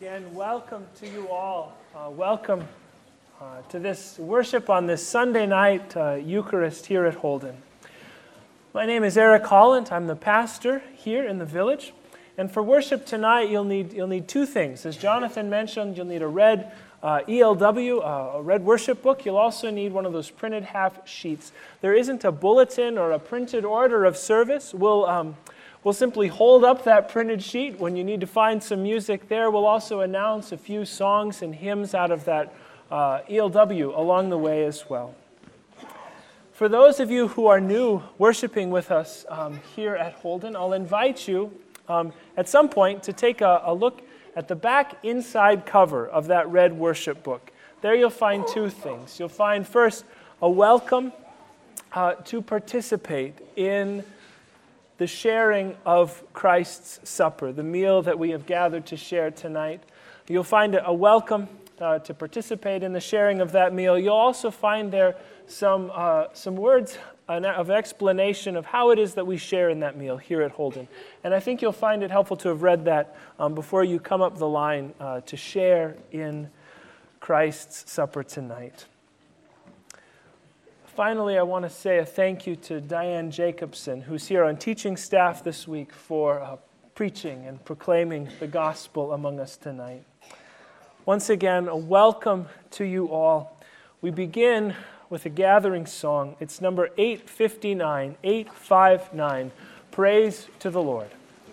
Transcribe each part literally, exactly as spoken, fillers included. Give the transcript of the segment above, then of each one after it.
Again, welcome to you all. Uh, welcome uh, to this worship on this Sunday night uh, Eucharist here at Holden. My name is Eric Holland. I'm the pastor here in the village. And for worship tonight, you'll need you'll need two things. As Jonathan mentioned, you'll need a red uh, E L W, uh, a red worship book. You'll also need one of those printed half sheets. There isn't a bulletin or a printed order of service. We'll um, We'll simply hold up that printed sheet when you need to find some music there. We'll also announce a few songs and hymns out of that uh, E L W along the way as well. For those of you who are new worshiping with us um, here at Holden, I'll invite you um, at some point to take a, a look at the back inside cover of that red worship book. There you'll find two things. You'll find first a welcome uh, to participate in the sharing of Christ's supper, the meal that we have gathered to share tonight. You'll find a welcome uh, to participate in the sharing of that meal. You'll also find there some uh, some words of explanation of how it is that we share in that meal here at Holden. And I think you'll find it helpful to have read that um, before you come up the line uh, to share in Christ's supper tonight. Finally, I want to say a thank you to Diane Jacobson, who's here on teaching staff this week, for uh, preaching and proclaiming the gospel among us tonight. Once again, a welcome to you all. We begin with a gathering song. It's number eight fifty-nine, eight fifty-nine, Praise to the Lord.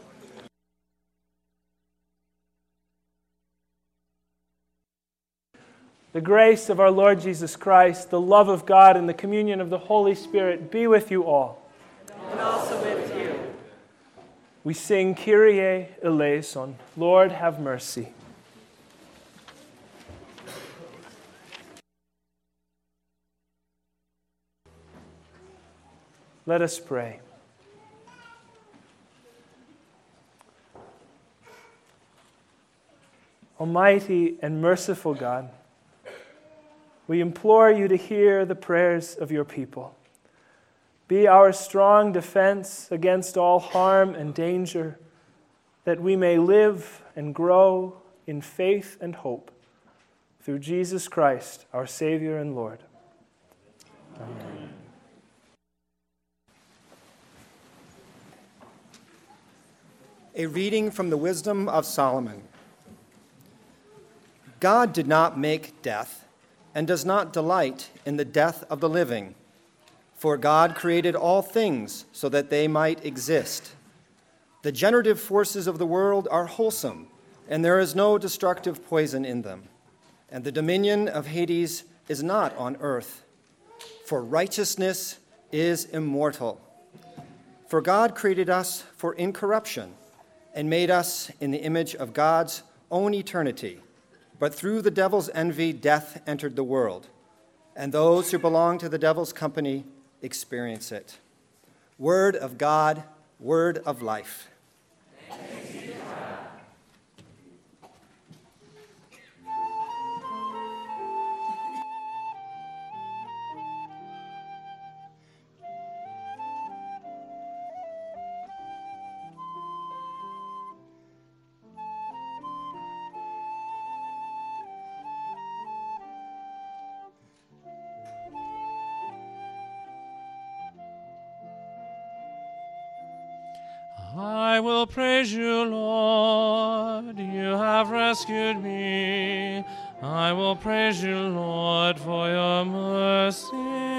The grace of our Lord Jesus Christ, the love of God, and the communion of the Holy Spirit be with you all. And also with you. We sing Kyrie eleison, Lord have mercy. Let us pray. Almighty and merciful God, we implore you to hear the prayers of your people. Be our strong defense against all harm and danger, that we may live and grow in faith and hope through Jesus Christ, our Savior and Lord. Amen. A reading from the Wisdom of Solomon. God did not make death, and does not delight in the death of the living. For God created all things so that they might exist. The generative forces of the world are wholesome, and there is no destructive poison in them. And the dominion of Hades is not on earth. For righteousness is immortal. For God created us for incorruption, and made us in the image of God's own eternity. But through the devil's envy, death entered the world, and those who belong to the devil's company experience it. Word of God, word of life. Thanks be to God. I will praise you, Lord, you have rescued me. I will praise you, Lord, for your mercy.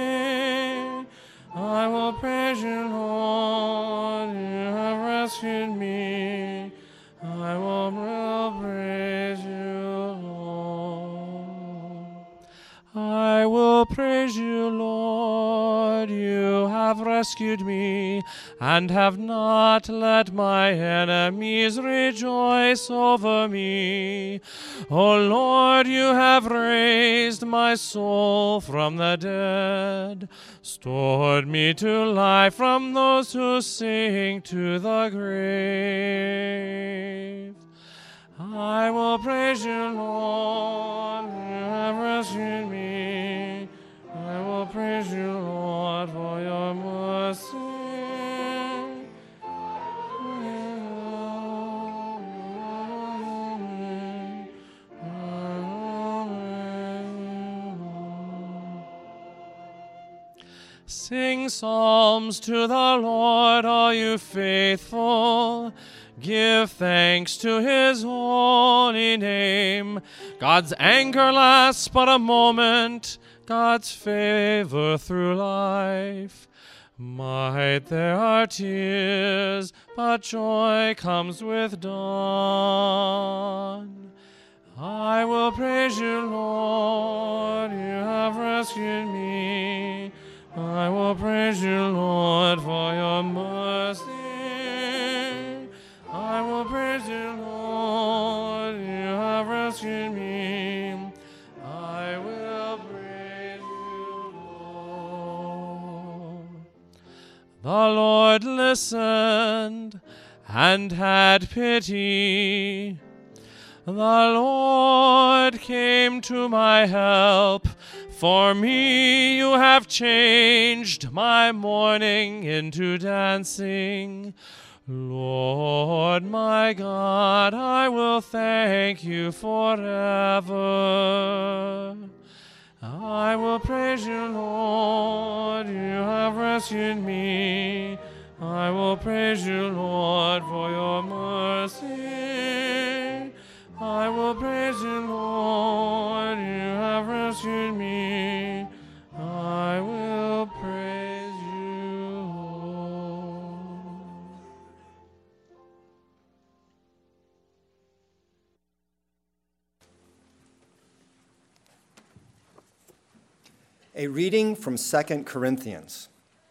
I will praise you, Lord, you have rescued me. I will, will praise you, Lord. I will praise you, Lord, you have rescued me, and have not let my enemies rejoice over me. O Lord, you have raised my soul from the dead, stored me to life from those who sink to the grave. I will praise you, Lord, you have rescued me. I will praise you, Lord, for your mercy. Sing psalms to the Lord, all you faithful. Give thanks to his holy name. God's anger lasts but a moment, God's favor through life. Might there are tears, but joy comes with dawn. I will praise you, Lord, you have rescued me. I will praise you, Lord, for your mercy. I will praise you, Lord, you have rescued me. I will praise you, Lord. The Lord listened and had pity. The Lord came to my help. For me you have changed my mourning into dancing. Lord my God, I will thank you forever. I will praise you, Lord, you have rescued me. I will praise you, Lord, for your mercy. I will praise you, Lord, you have rescued me. I will praise you, Lord. A reading from Second Corinthians.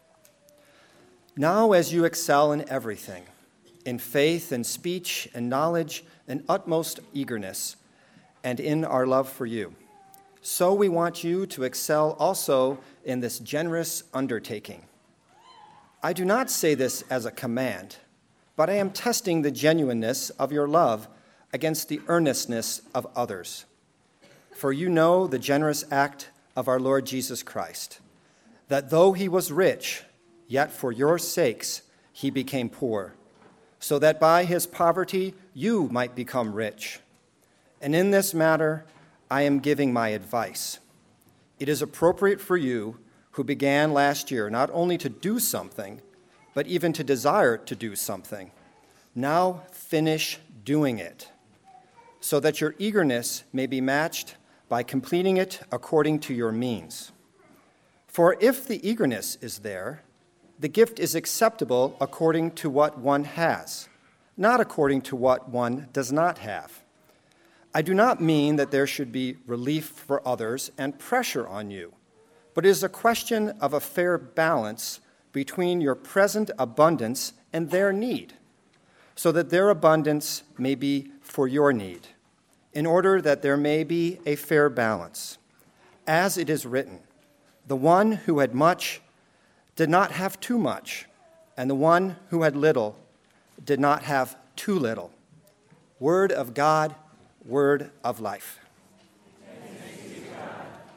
Now as you excel in everything, in faith and speech and knowledge and utmost eagerness, and in our love for you, so we want you to excel also in this generous undertaking. I do not say this as a command, but I am testing the genuineness of your love against the earnestness of others. For you know the generous act of our Lord Jesus Christ, that though he was rich, yet for your sakes he became poor, so that by his poverty you might become rich. And in this matter, I am giving my advice. It is appropriate for you, who began last year, not only to do something, but even to desire to do something. Now finish doing it, so that your eagerness may be matched by completing it according to your means. For if the eagerness is there, the gift is acceptable according to what one has, not according to what one does not have. I do not mean that there should be relief for others and pressure on you, but it is a question of a fair balance between your present abundance and their need, so that their abundance may be for your need, in order that there may be a fair balance. As it is written, the one who had much did not have too much, and the one who had little did not have too little. Word of God, word of life. Thanks be to God.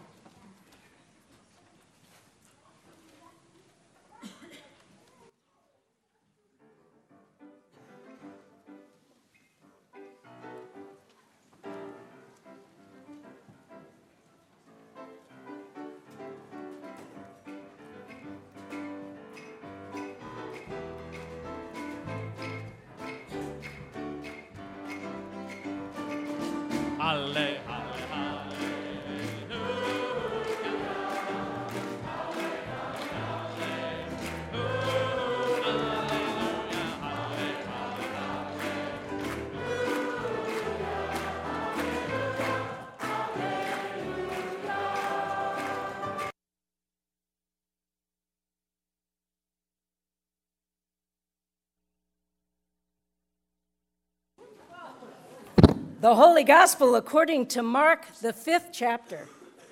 Halle, The Holy Gospel according to Mark, the fifth chapter.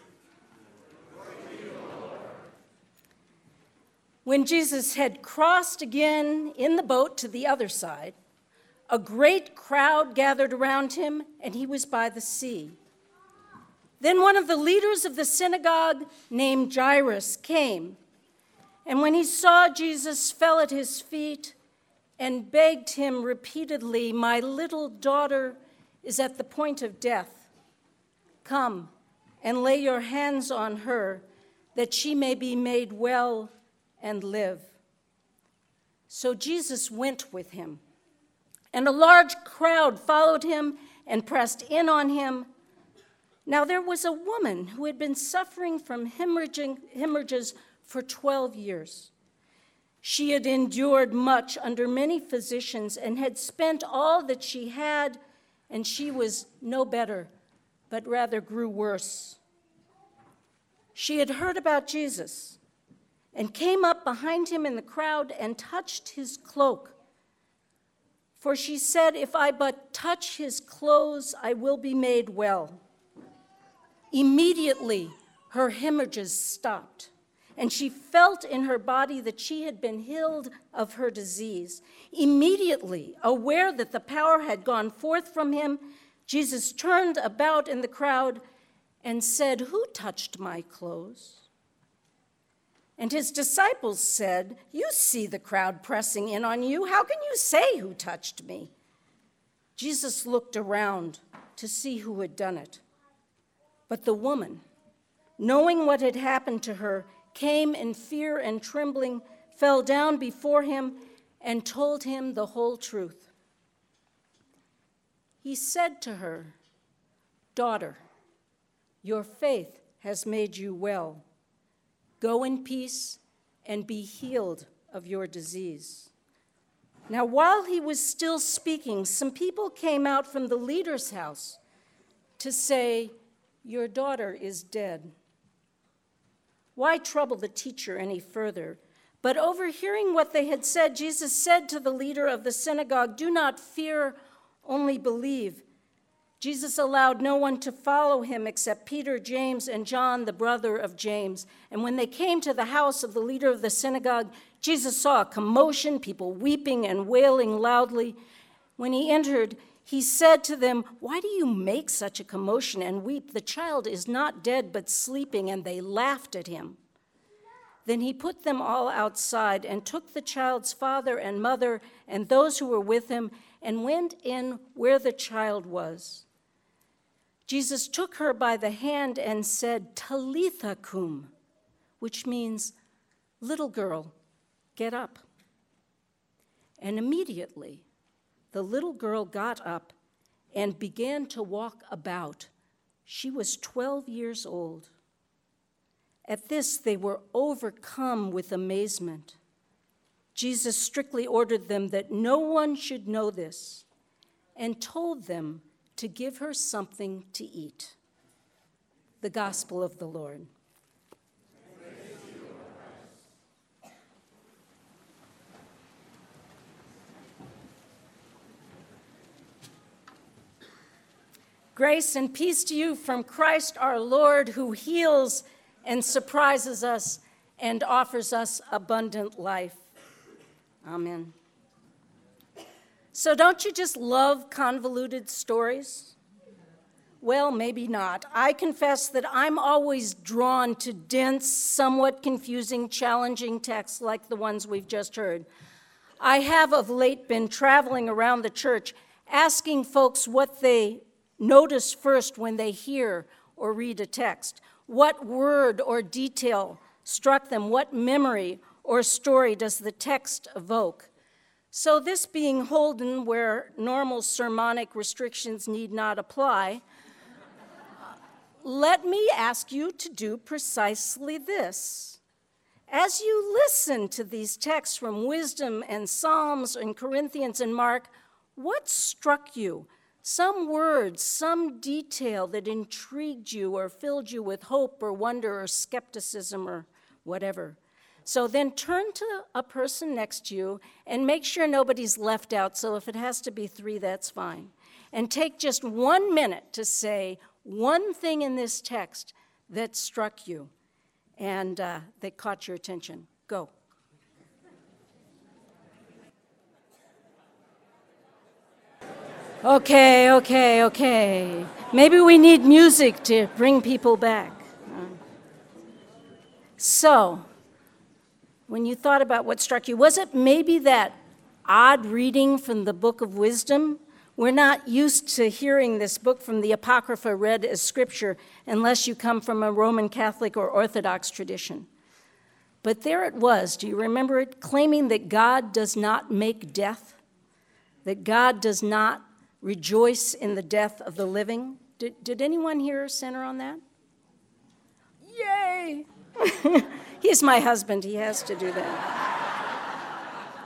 When Jesus had crossed again in the boat to the other side, a great crowd gathered around him, and he was by the sea. Then one of the leaders of the synagogue, named Jairus, came, and when he saw Jesus, fell at his feet and begged him repeatedly, "My little daughter is at the point of death. Come and lay your hands on her, that she may be made well and live." So Jesus went with him, and a large crowd followed him and pressed in on him. Now there was a woman who had been suffering from hemorrhages for twelve years. She had endured much under many physicians and had spent all that she had, and she was no better, but rather grew worse. She had heard about Jesus and came up behind him in the crowd and touched his cloak. For she said, "If I but touch his clothes, I will be made well." Immediately, her hemorrhages stopped, and she felt in her body that she had been healed of her disease. Immediately, aware that the power had gone forth from him, Jesus turned about in the crowd and said, "Who touched my clothes?" And his disciples said, "You see the crowd pressing in on you. How can you say, 'Who touched me?'" Jesus looked around to see who had done it. But the woman, knowing what had happened to her, came in fear and trembling, fell down before him, and told him the whole truth. He said to her, "Daughter, your faith has made you well. Go in peace and be healed of your disease." Now, while he was still speaking, some people came out from the leader's house to say, "Your daughter is dead." Why trouble the teacher any further? But overhearing what they had said, Jesus said to the leader of the synagogue, "Do not fear, only believe." Jesus allowed no one to follow him except Peter, James, and John, the brother of James. And when they came to the house of the leader of the synagogue, Jesus saw a commotion, people weeping and wailing loudly. When he entered, he said to them, "Why do you make such a commotion and weep? The child is not dead, but sleeping." And they laughed at him. Then he put them all outside and took the child's father and mother and those who were with him and went in where the child was. Jesus took her by the hand and said, "Talitha cum," which means, "Little girl, get up." And immediately the little girl got up and began to walk about. She was twelve years old. At this, they were overcome with amazement. Jesus strictly ordered them that no one should know this and told them to give her something to eat. The Gospel of the Lord. Grace and peace to you from Christ our Lord, who heals and surprises us and offers us abundant life. Amen. So don't you just love convoluted stories? Well, maybe not. I confess that I'm always drawn to dense, somewhat confusing, challenging texts like the ones we've just heard. I have of late been traveling around the church asking folks what they notice first when they hear or read a text. What word or detail struck them? What memory or story does the text evoke? So this being Holden, where normal sermonic restrictions need not apply, let me ask you to do precisely this. As you listen to these texts from Wisdom and Psalms and Corinthians and Mark, what struck you? Some words, some detail that intrigued you or filled you with hope or wonder or skepticism or whatever. So then turn to a person next to you and make sure nobody's left out. So if it has to be three, that's fine. And take just one minute to say one thing in this text that struck you and uh, that caught your attention. Go. Okay, okay, okay. Maybe we need music to bring people back. So, when you thought about what struck you, was it maybe that odd reading from the Book of Wisdom? We're not used to hearing this book from the Apocrypha read as scripture unless you come from a Roman Catholic or Orthodox tradition. But there it was. Do you remember it? Claiming that God does not make death, that God does not rejoice in the death of the living. Did, did anyone here center on that? Yay! He's my husband. He has to do that.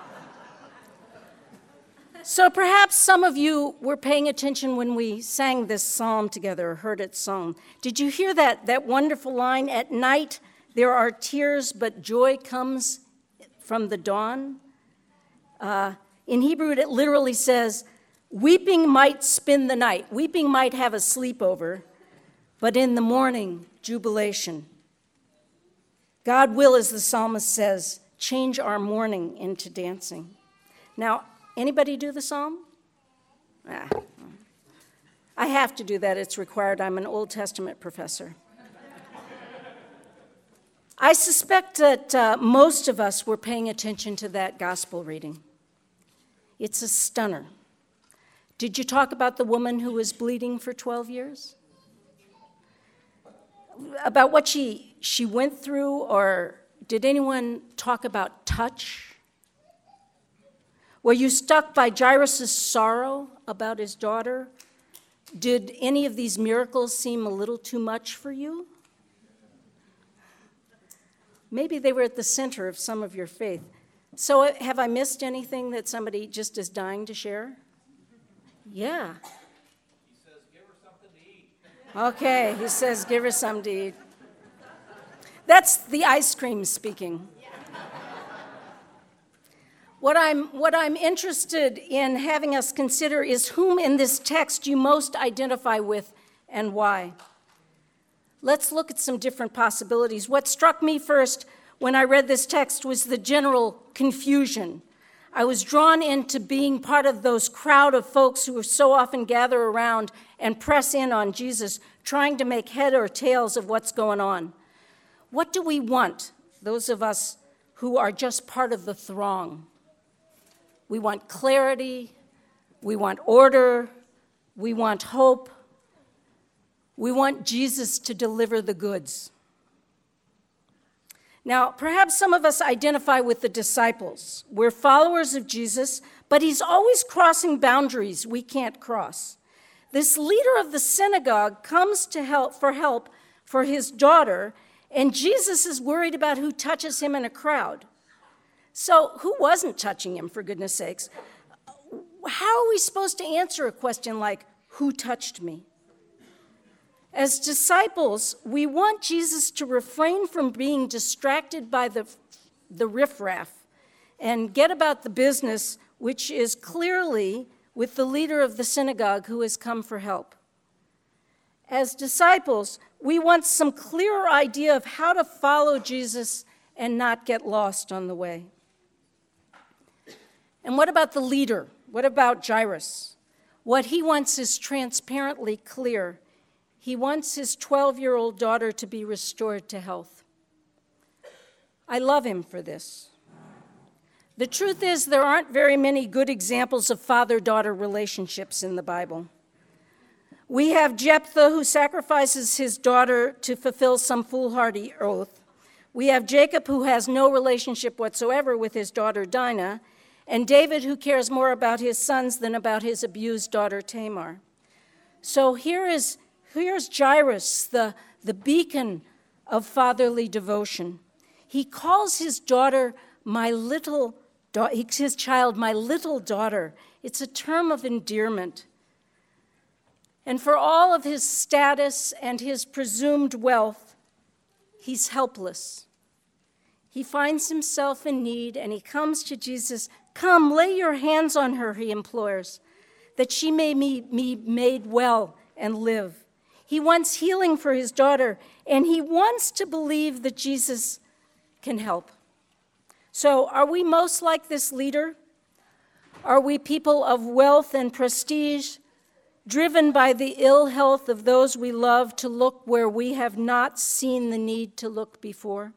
So perhaps some of you were paying attention when we sang this psalm together, or heard it sung. Did you hear that, that wonderful line, "At night there are tears, but joy comes from the dawn"? Uh, in Hebrew, it literally says, "Weeping might spend the night." Weeping might have a sleepover, but in the morning, jubilation. God will, as the psalmist says, change our mourning into dancing. Now, anybody do the psalm? Ah, I have to do that. It's required. I'm an Old Testament professor. I suspect that uh, most of us were paying attention to that gospel reading. It's a stunner. Did you talk about the woman who was bleeding for twelve years? About what she, she went through, or did anyone talk about touch? Were you struck by Jairus' sorrow about his daughter? Did any of these miracles seem a little too much for you? Maybe they were at the center of some of your faith. So have I missed anything that somebody just is dying to share? Yeah. He says, give her something to eat. Okay, he says, give her something to eat. That's the ice cream speaking. What I'm, what I'm interested in having us consider is whom in this text you most identify with and why. Let's look at some different possibilities. What struck me first when I read this text was the general confusion. I was drawn into being part of those crowd of folks who so often gather around and press in on Jesus, trying to make head or tails of what's going on. What do we want, those of us who are just part of the throng? We want clarity, we want order, we want hope, we want Jesus to deliver the goods. Now, perhaps some of us identify with the disciples. We're followers of Jesus, but he's always crossing boundaries we can't cross. This leader of the synagogue comes to help for help for his daughter, and Jesus is worried about who touches him in a crowd. So who wasn't touching him, for goodness sakes? How are we supposed to answer a question like, who touched me? As disciples, we want Jesus to refrain from being distracted by the, the riffraff and get about the business, which is clearly with the leader of the synagogue who has come for help. As disciples, we want some clearer idea of how to follow Jesus and not get lost on the way. And what about the leader? What about Jairus? What he wants is transparently clear. He wants his twelve-year-old daughter to be restored to health. I love him for this. The truth is, there aren't very many good examples of father-daughter relationships in the Bible. We have Jephthah, who sacrifices his daughter to fulfill some foolhardy oath. We have Jacob, who has no relationship whatsoever with his daughter Dinah, and David, who cares more about his sons than about his abused daughter Tamar. So here is here's Jairus, the, the beacon of fatherly devotion. He calls his daughter my little da- his child, my little daughter. It's a term of endearment. And for all of his status and his presumed wealth, he's helpless. He finds himself in need, and he comes to Jesus. Come, lay your hands on her, he implores, that she may be made well and live. He wants healing for his daughter, and he wants to believe that Jesus can help. So are we most like this leader? Are we people of wealth and prestige, driven by the ill health of those we love to look where we have not seen the need to look before?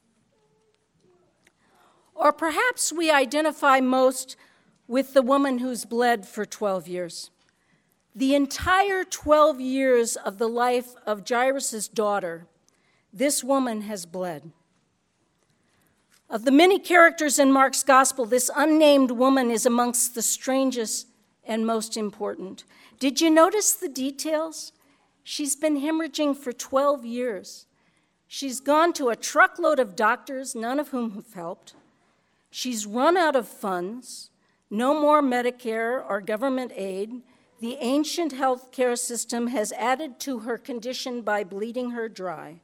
Or perhaps we identify most with the woman who's bled for twelve years. The entire twelve years of the life of Jairus' daughter, this woman has bled. Of the many characters in Mark's gospel, this unnamed woman is amongst the strangest and most important. Did you notice the details? She's been hemorrhaging for twelve years. She's gone to a truckload of doctors, none of whom have helped. She's run out of funds, no more Medicare or government aid. The ancient health care system has added to her condition by bleeding her dry.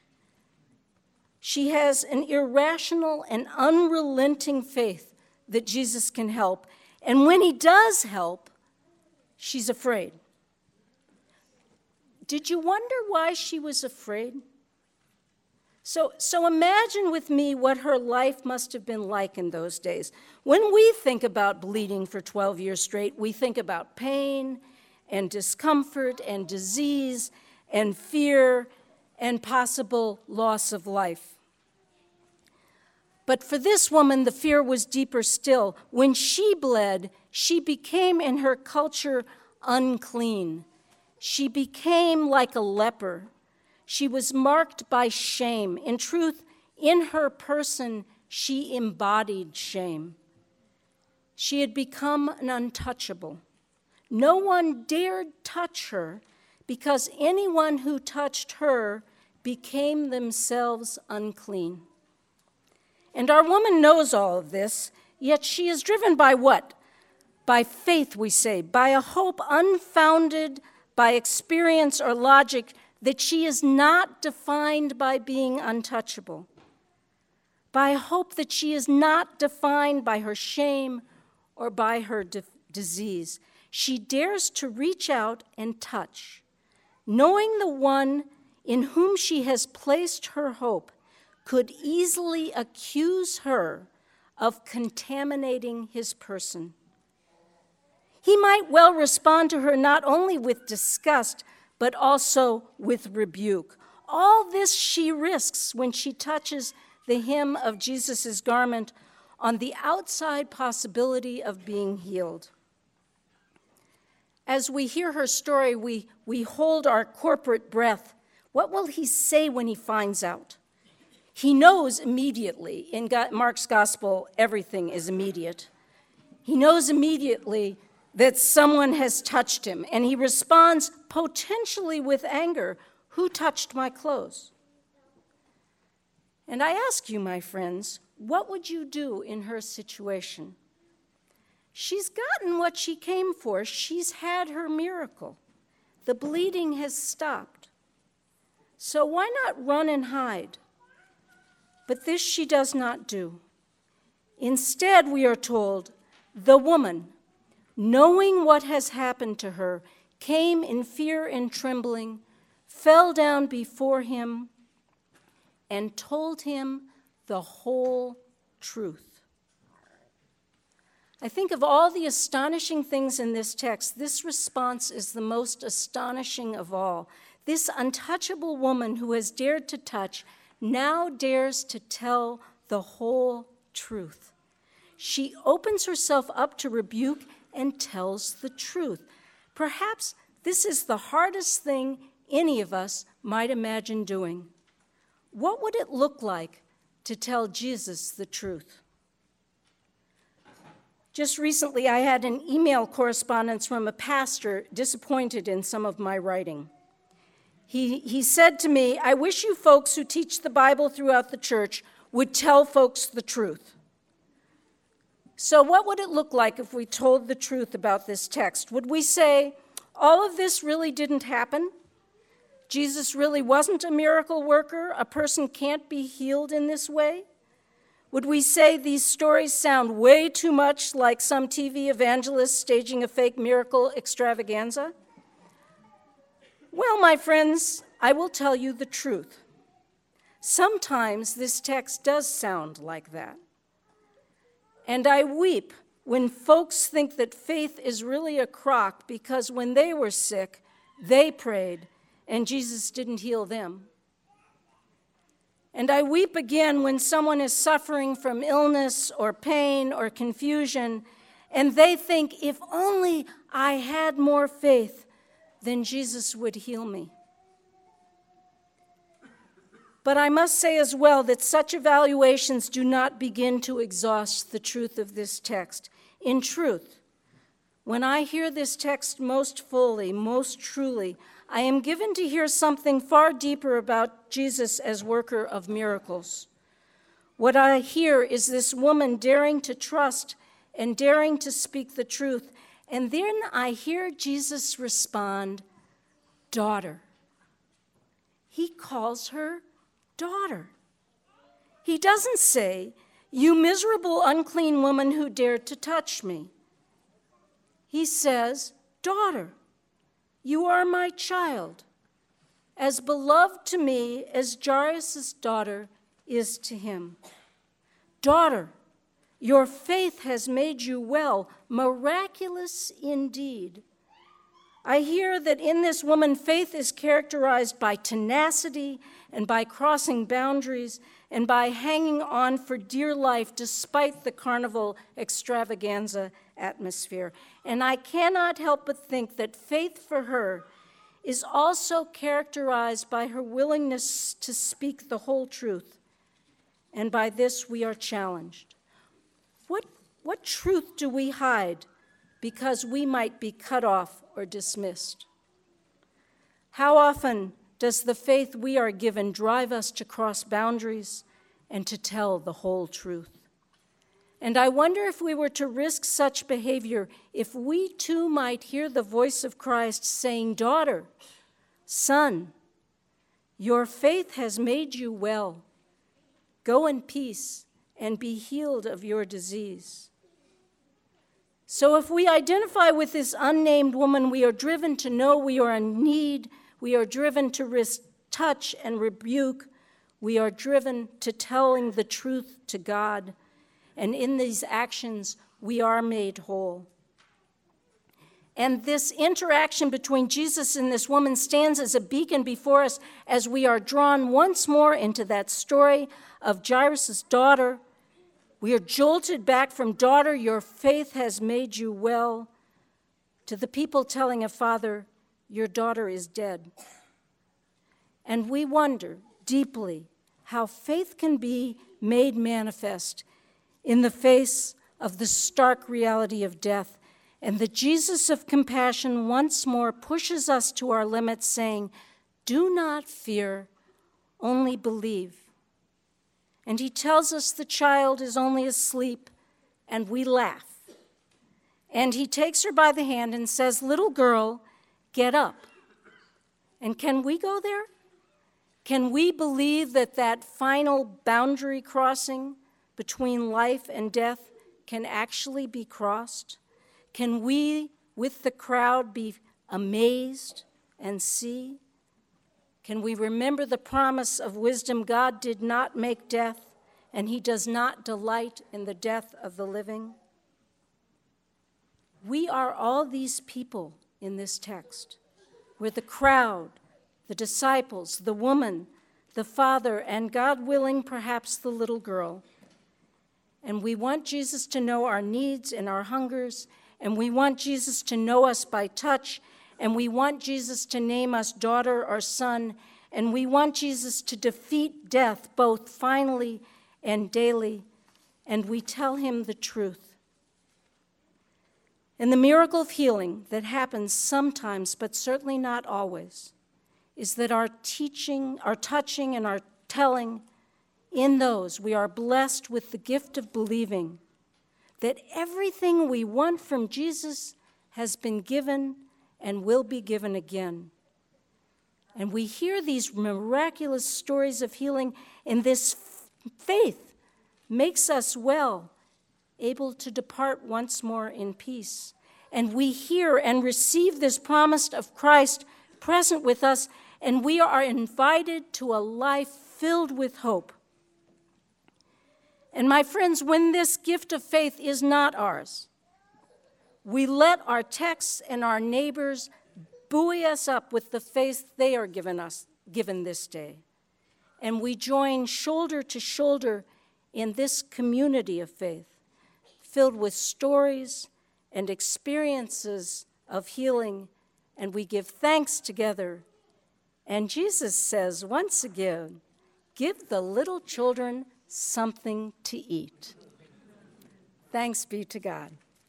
She has an irrational and unrelenting faith that Jesus can help. And when he does help, she's afraid. Did you wonder why she was afraid? So, so imagine with me what her life must have been like in those days. When we think about bleeding for twelve years straight, we think about pain and discomfort and disease and fear and possible loss of life. But for this woman, the fear was deeper still. When she bled, she became in her culture unclean. She became like a leper. She was marked by shame. In truth, in her person, she embodied shame. She had become an untouchable. No one dared touch her because anyone who touched her became themselves unclean. And our woman knows all of this, yet she is driven by what? By faith, we say, by a hope unfounded by experience or logic that she is not defined by being untouchable, by a hope that she is not defined by her shame or by her de- disease. She dares to reach out and touch, knowing the one in whom she has placed her hope could easily accuse her of contaminating his person. He might well respond to her not only with disgust, but also with rebuke. All this she risks when she touches the hem of Jesus' garment on the outside possibility of being healed. As we hear her story, we, we hold our corporate breath. What will he say when he finds out? He knows immediately. In Mark's gospel, everything is immediate. He knows immediately that someone has touched him, and he responds potentially with anger, "Who touched my clothes?" And I ask you, my friends, what would you do in her situation? She's gotten what she came for. She's had her miracle. The bleeding has stopped. So why not run and hide? But this she does not do. Instead, we are told, the woman, knowing what has happened to her, came in fear and trembling, fell down before him, and told him the whole truth. I think of all the astonishing things in this text, this response is the most astonishing of all. This untouchable woman who has dared to touch now dares to tell the whole truth. She opens herself up to rebuke and tells the truth. Perhaps this is the hardest thing any of us might imagine doing. What would it look like to tell Jesus the truth? Just recently, I had an email correspondence from a pastor disappointed in some of my writing. He, he said to me, "I wish you folks who teach the Bible throughout the church would tell folks the truth." So what would it look like if we told the truth about this text? Would we say, all of this really didn't happen? Jesus really wasn't a miracle worker? A person can't be healed in this way? Would we say these stories sound way too much like some T V evangelist staging a fake miracle extravaganza? Well, my friends, I will tell you the truth. Sometimes this text does sound like that. And I weep when folks think that faith is really a crock because when they were sick, they prayed and Jesus didn't heal them. And I weep again when someone is suffering from illness or pain or confusion and they think, if only I had more faith, then Jesus would heal me. But I must say as well that such evaluations do not begin to exhaust the truth of this text. In truth, when I hear this text most fully, most truly, I am given to hear something far deeper about Jesus as worker of miracles. What I hear is this woman daring to trust and daring to speak the truth. And then I hear Jesus respond, daughter. He calls her daughter. He doesn't say, you miserable, unclean woman who dared to touch me. He says, daughter, you are my child, as beloved to me as Jairus' daughter is to him. Daughter, your faith has made you well, miraculous indeed. I hear that in this woman, faith is characterized by tenacity and by crossing boundaries and by hanging on for dear life despite the carnival extravaganza atmosphere. And I cannot help but think that faith for her is also characterized by her willingness to speak the whole truth. And by this we are challenged. What, what truth do we hide because we might be cut off or dismissed? How often does the faith we are given drive us to cross boundaries and to tell the whole truth? And I wonder if we were to risk such behavior, if we too might hear the voice of Christ saying, daughter, son, your faith has made you well. Go in peace and be healed of your disease. So if we identify with this unnamed woman, we are driven to know we are in need. We are driven to risk touch and rebuke. We are driven to telling the truth to God. And in these actions, we are made whole. And this interaction between Jesus and this woman stands as a beacon before us as we are drawn once more into that story of Jairus' daughter. We are jolted back from, daughter, your faith has made you well, to the people telling a father, your daughter is dead. And we wonder deeply how faith can be made manifest in the face of the stark reality of death. And the Jesus of compassion once more pushes us to our limits, saying, do not fear, only believe. And he tells us the child is only asleep, and we laugh. And he takes her by the hand and says, little girl, get up. And can we go there? Can we believe that that final boundary crossing between life and death can actually be crossed? Can we, with the crowd, be amazed and see? Can we remember the promise of wisdom? God did not make death, and he does not delight in the death of the living. We are all these people in this text. We're the crowd, the disciples, the woman, the father, and God willing, perhaps the little girl. And we want Jesus to know our needs and our hungers, and we want Jesus to know us by touch, and we want Jesus to name us daughter or son, and we want Jesus to defeat death both finally and daily, and we tell him the truth. And the miracle of healing that happens sometimes, but certainly not always, is that our teaching, our touching, and our telling, in those we are blessed with the gift of believing that everything we want from Jesus has been given and will be given again. And we hear these miraculous stories of healing, and this faith makes us well, able to depart once more in peace. And we hear and receive this promise of Christ present with us, and we are invited to a life filled with hope. And my friends, when this gift of faith is not ours, we let our texts and our neighbors buoy us up with the faith they are given us, given this day. And we join shoulder to shoulder in this community of faith, filled with stories and experiences of healing, and we give thanks together. And Jesus says once again, Give the little children something to eat. Thanks be to God.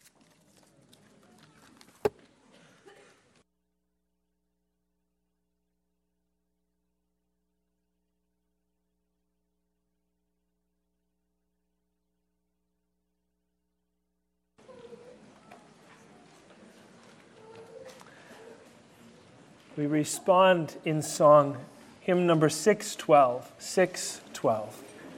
We respond in song, hymn number six twelve, six twelve.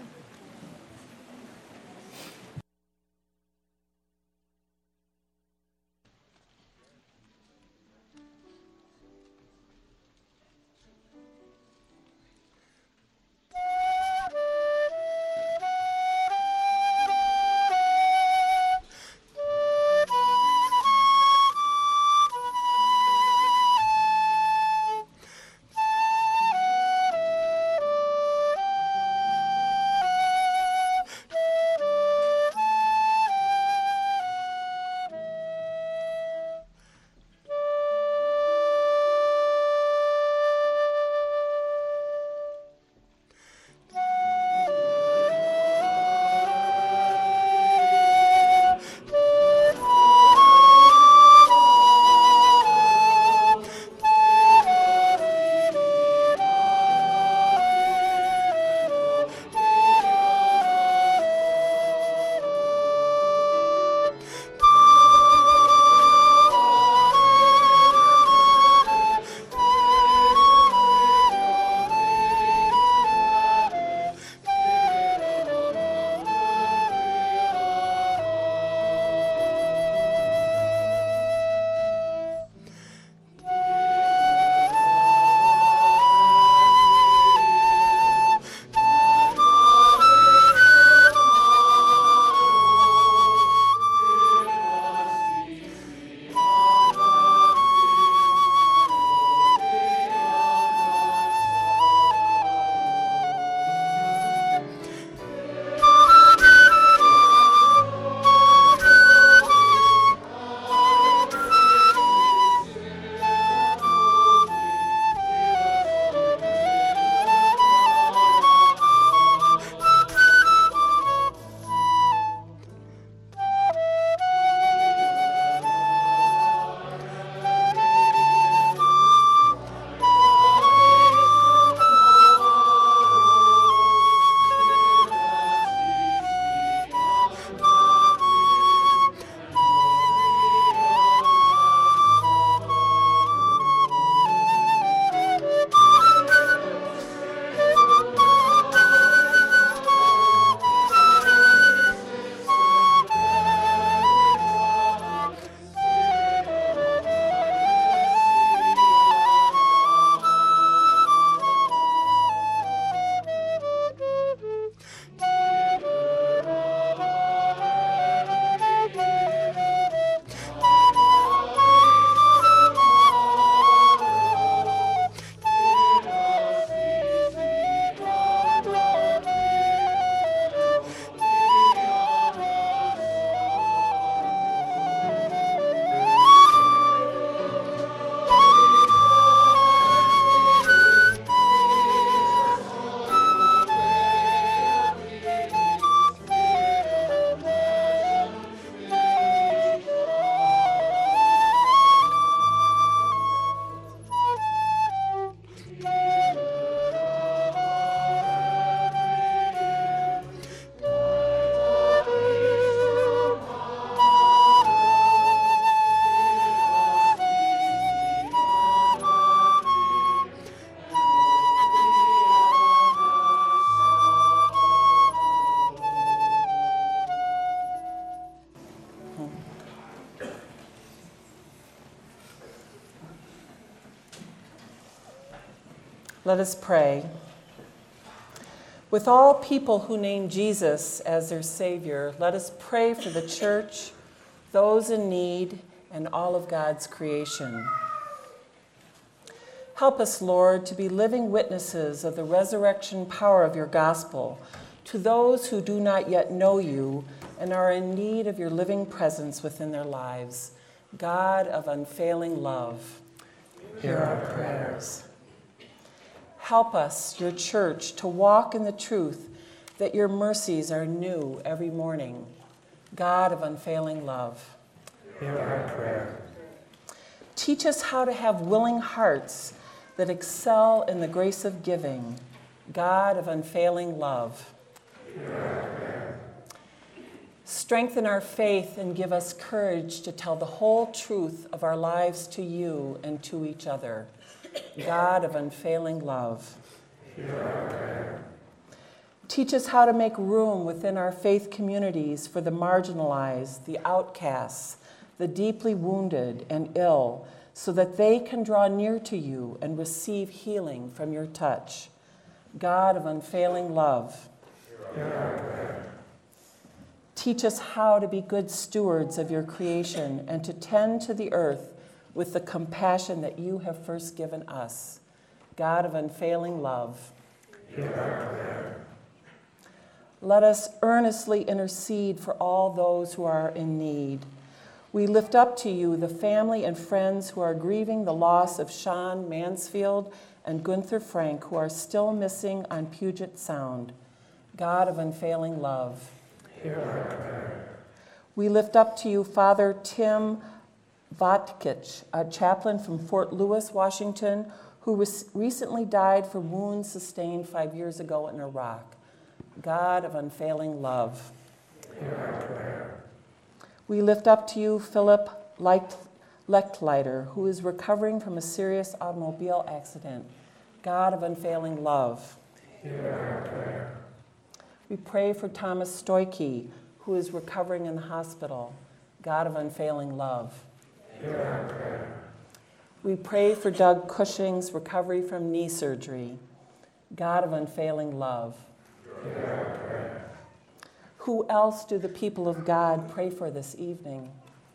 Let us pray. With all people who name Jesus as their Savior, let us pray for the church, those in need, and all of God's creation. Help us, Lord, to be living witnesses of the resurrection power of your gospel to those who do not yet know you and are in need of your living presence within their lives. God of unfailing love, hear our prayers. Help us, your church, to walk in the truth that your mercies are new every morning. God of unfailing love, Hear our prayer. teach us how to have willing hearts that excel in the grace of giving. God of unfailing love, hear our prayer. Strengthen our faith and give us courage to tell the whole truth of our lives to you and to each other. God of unfailing love, hear our prayer. Teach us how to make room within our faith communities for the marginalized, the outcasts, the deeply wounded and ill, so that they can draw near to you and receive healing from your touch. God of unfailing love, hear our prayer. Teach us how to be good stewards of your creation and to tend to the earth with the compassion that you have first given us. God of unfailing love, hear our prayer. Let us earnestly intercede for all those who are in need. We lift up to you the family and friends who are grieving the loss of Sean Mansfield and Gunther Frank, who are still missing on Puget Sound. God of unfailing love, hear our prayer. We lift up to you Father Tim Votkich, a chaplain from Fort Lewis, Washington, who was recently died from wounds sustained five years ago in Iraq. God of unfailing love, hear our prayer. We lift up to you Philip Lechtleiter, who is recovering from a serious automobile accident. God of unfailing love, hear our prayer. We pray for Thomas Stoike, who is recovering in the hospital. God of unfailing love, hear our prayer. We pray for Doug Cushing's recovery from knee surgery. God of unfailing love, hear our prayer. Who else do the people of God pray for this evening?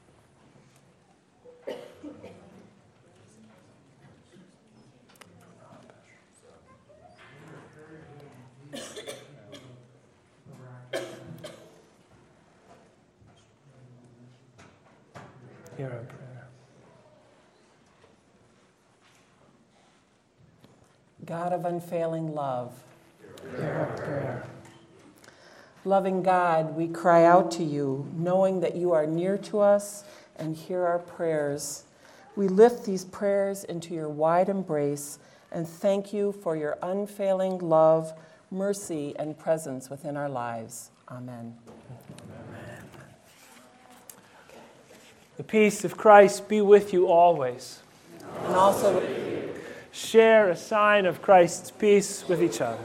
Hear our prayer. God of unfailing love, Hear our prayer. loving God, we cry out to you, knowing that you are near to us and hear our prayers. We lift these prayers into your wide embrace and thank you for your unfailing love, mercy, and presence within our lives. Amen. Amen. The peace of Christ be with you always. And also, Share a sign of Christ's peace with each other.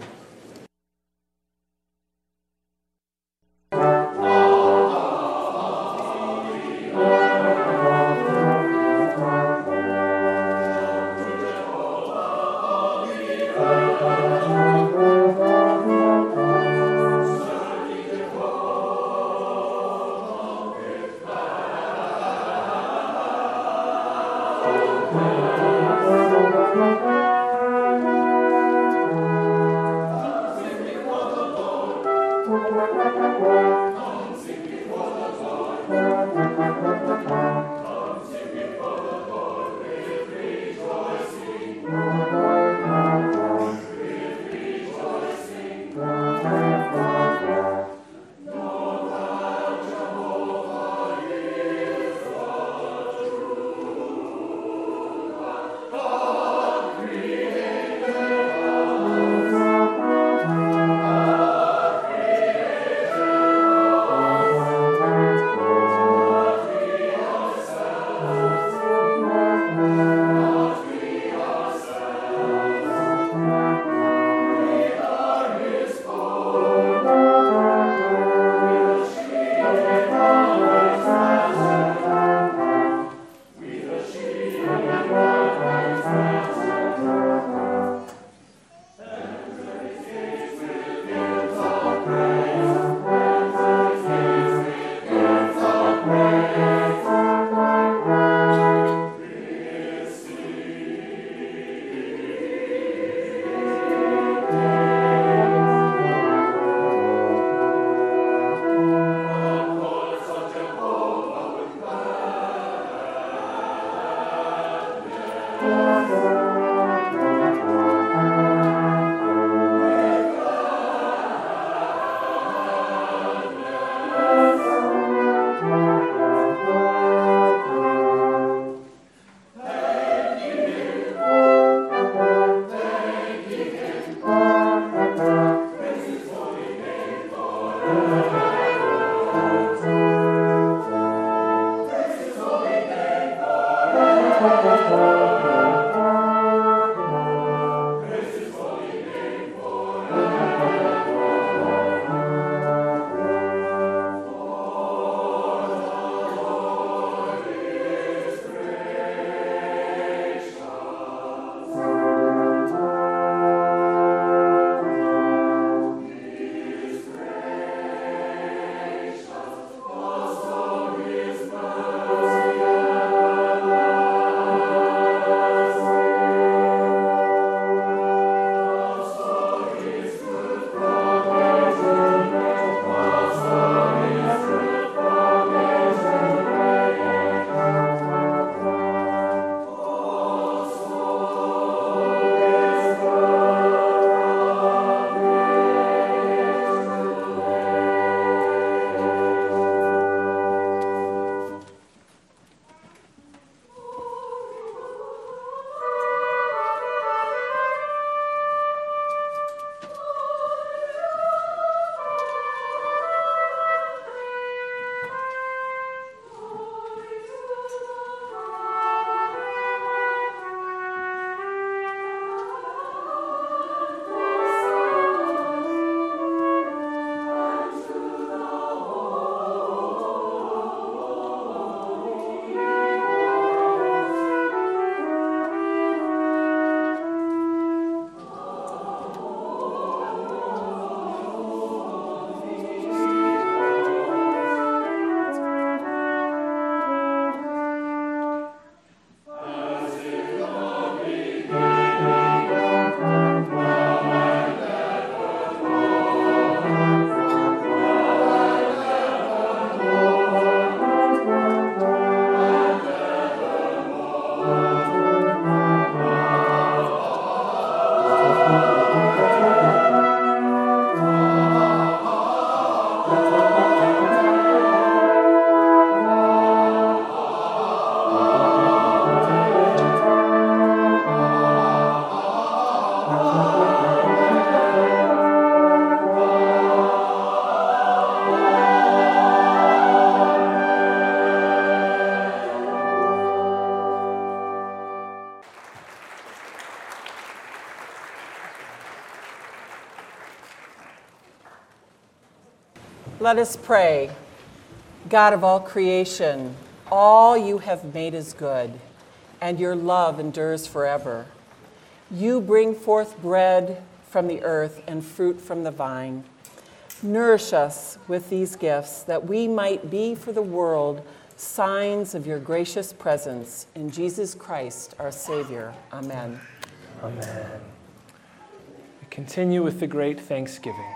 Let us pray. God of all creation, all you have made is good, and your love endures forever. You bring forth bread from the earth and fruit from the vine. Nourish us with these gifts, that we might be for the world signs of your gracious presence. In Jesus Christ, our Savior. Amen. Amen. We continue with the great thanksgiving.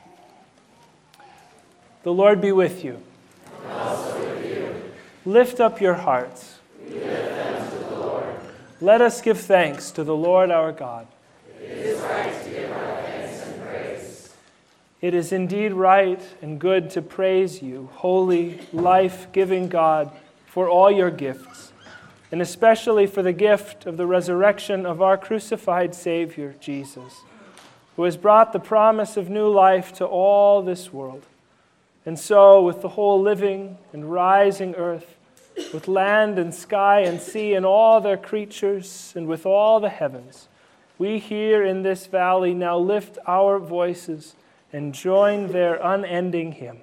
The Lord be with you. And also with you. Lift up your hearts. We give thanks to the Lord. Let us give thanks to the Lord our God. It is right to give our thanks and praise. It is indeed right and good to praise you, holy, life-giving God, for all your gifts, and especially for the gift of the resurrection of our crucified Savior, Jesus, who has brought the promise of new life to all this world. And so, with the whole living and rising earth, with land and sky and sea and all their creatures, and with all the heavens, we here in this valley now lift our voices and join their unending hymn.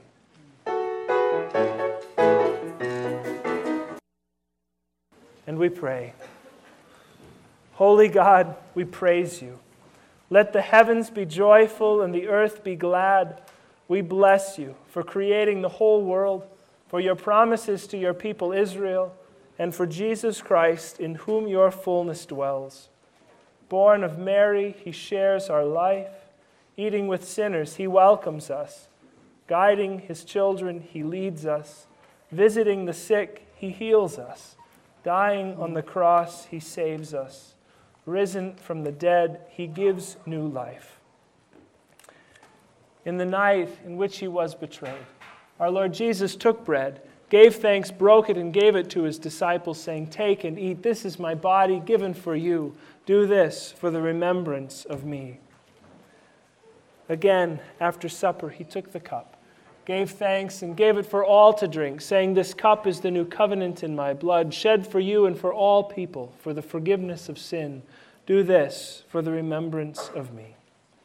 And we pray. Holy God, we praise you. Let the heavens be joyful and the earth be glad. We bless you for creating the whole world, for your promises to your people Israel, and for Jesus Christ, in whom your fullness dwells. Born of Mary, he shares our life. Eating with sinners, he welcomes us. Guiding his children, he leads us. Visiting the sick, he heals us. Dying on the cross, he saves us. Risen from the dead, he gives new life. In the night in which he was betrayed, our Lord Jesus took bread, gave thanks, broke it, and gave it to his disciples, saying, "Take and eat. This is my body given for you. Do this for the remembrance of me." Again, after supper, he took the cup, gave thanks, and gave it for all to drink, saying, "This cup is the new covenant in my blood, shed for you and for all people for the forgiveness of sin. Do this for the remembrance of me."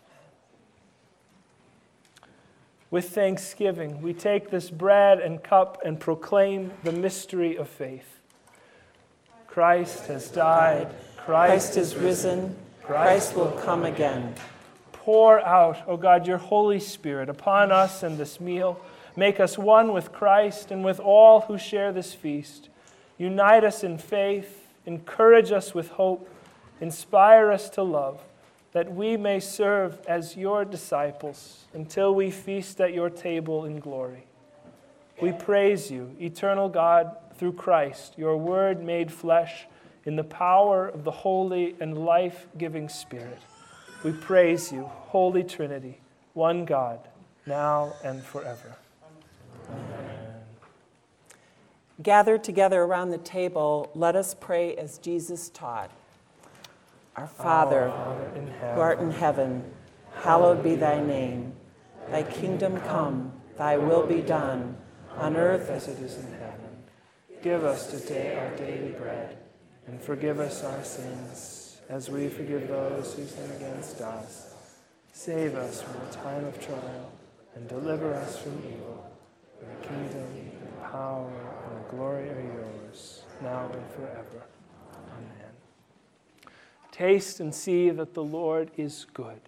With thanksgiving, we take this bread and cup and proclaim the mystery of faith. Christ has died. Christ is risen. Christ will come again. Pour out, O God, your Holy Spirit upon us in this meal. Make us one with Christ and with all who share this feast. Unite us in faith. Encourage us with hope. Inspire us to love, that we may serve as your disciples until we feast at your table in glory. We praise you, eternal God, through Christ, your word made flesh, in the power of the Holy and life-giving Spirit. We praise you, Holy Trinity, one God, now and forever. Amen. Gathered together around the table, let us pray as Jesus taught. Our Father, who art in heaven, hallowed be thy name. Thy kingdom come, thy will be done, on earth as it is in heaven. Give us today our daily bread, and forgive us our sins, as we forgive those who sin against us. Save us from the time of trial, and deliver us from evil. For the kingdom, the power, and the glory are yours, now and forever. Amen. Taste and see that the Lord is good.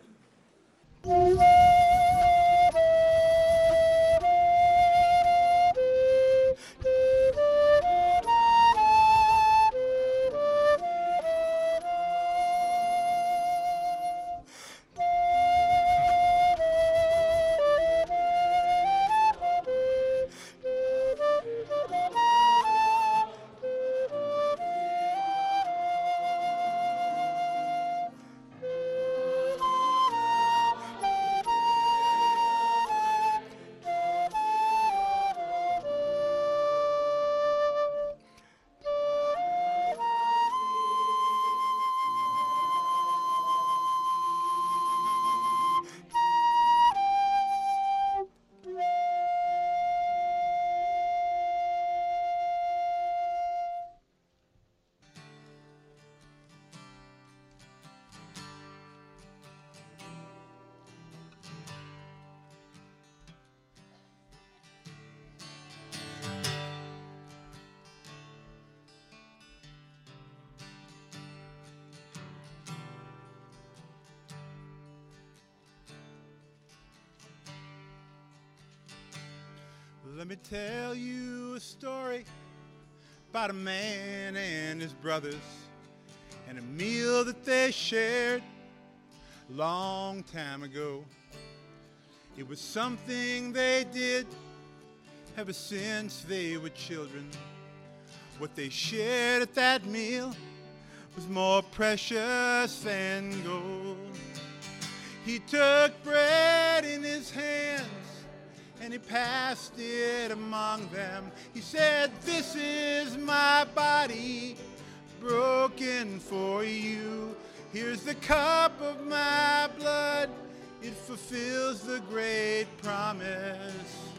Let me tell you a story about a man and his brothers and a meal that they shared a long time ago. It was something they did ever since they were children. What they shared at that meal was more precious than gold. He took bread in his hands and he passed it among them. He said, "This is my body broken for you. Here's the cup of my blood. It fulfills the great promise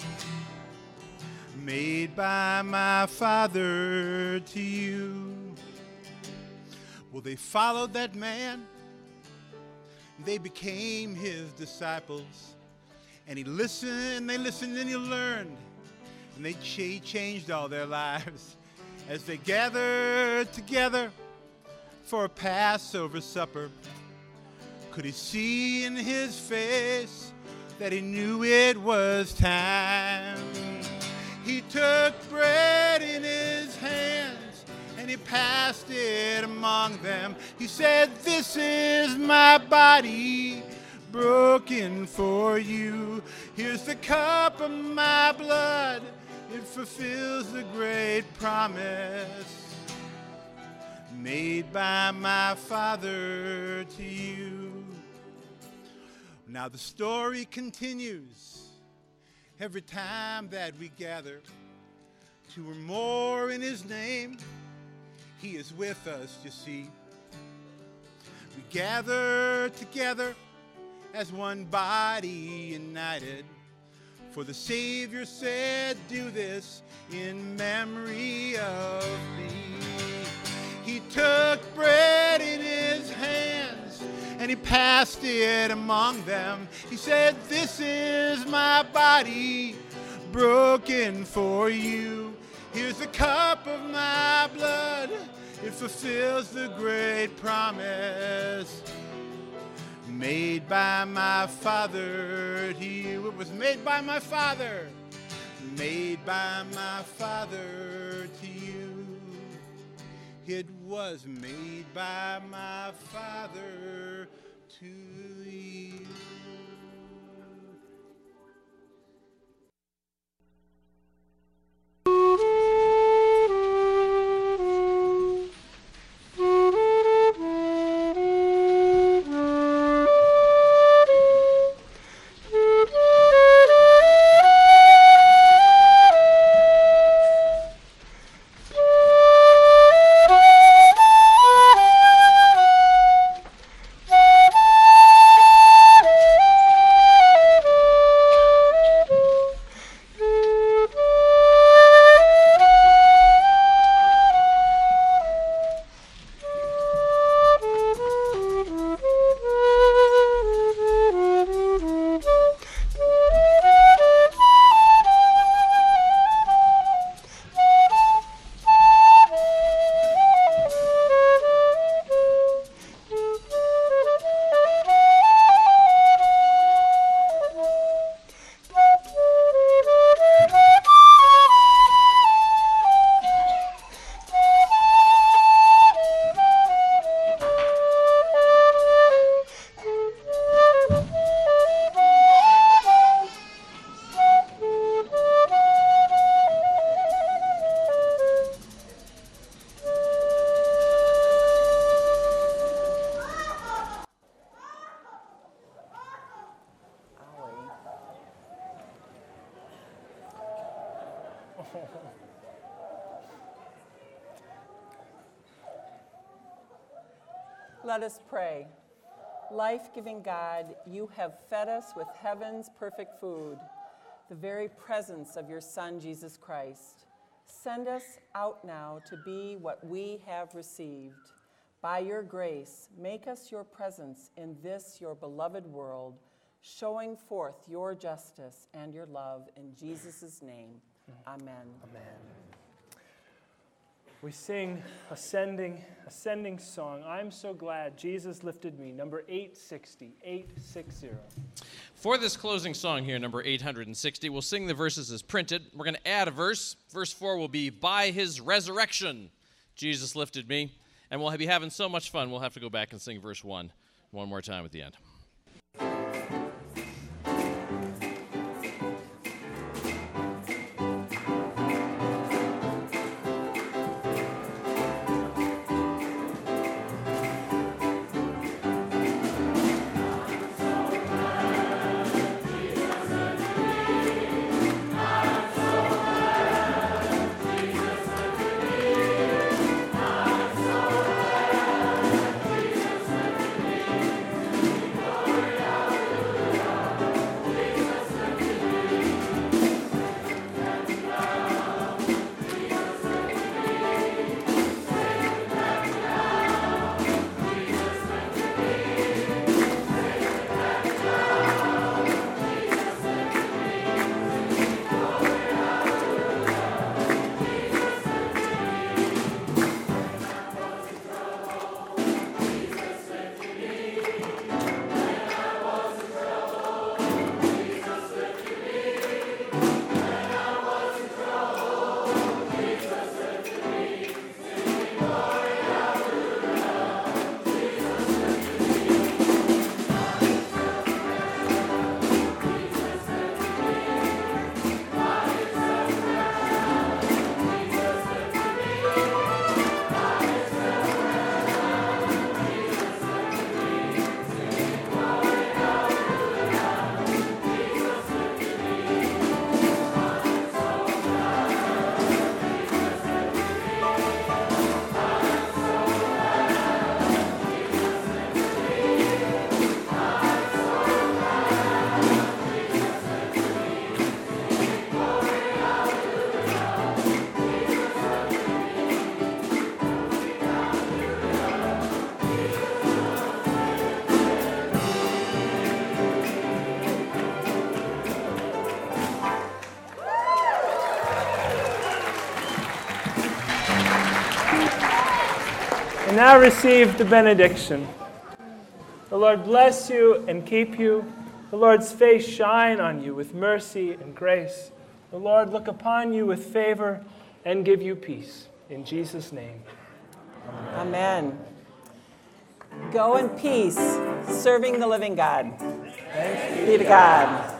made by my Father to you." Well, they followed that man. They became his disciples. And he listened, they listened, and he learned. And they ch- changed all their lives as they gathered together for a Passover supper. Could he see in his face that he knew it was time? He took bread in his hands and he passed it among them. He said, "This is my body broken for you. Here's the cup of my blood. It fulfills the great promise made by my Father to you." Now the story continues. Every time that we gather, two or more in his name, he is with us, you see. We gather together as one body united. For the Savior said, "Do this in memory of me." He took bread in his hands and he passed it among them. He said, "This is my body broken for you. Here's the cup of my blood. It fulfills the great promise made by my Father to you." It was made by my Father, made by my Father to you. It was made by my Father to you. Let us pray. Life-giving God, you have fed us with heaven's perfect food, the very presence of your Son, Jesus Christ. Send us out now to be what we have received. By your grace, make us your presence in this, your beloved world, showing forth your justice and your love in Jesus' name. Amen. Amen. we sing ascending, ascending song. I'm so glad Jesus lifted me. Number eight sixty, eight sixty. For this closing song here, number eight hundred sixty, we'll sing the verses as printed. We're going to add a verse. Verse four will be, by his resurrection, Jesus lifted me. And we'll be having so much fun, we'll have to go back and sing verse one one more time at the end. And now receive the benediction. The Lord bless you and keep you. The Lord's face shine on you with mercy and grace. The Lord look upon you with favor and give you peace. In Jesus' name. Amen. Go in peace, serving the living God. Thanks be to God.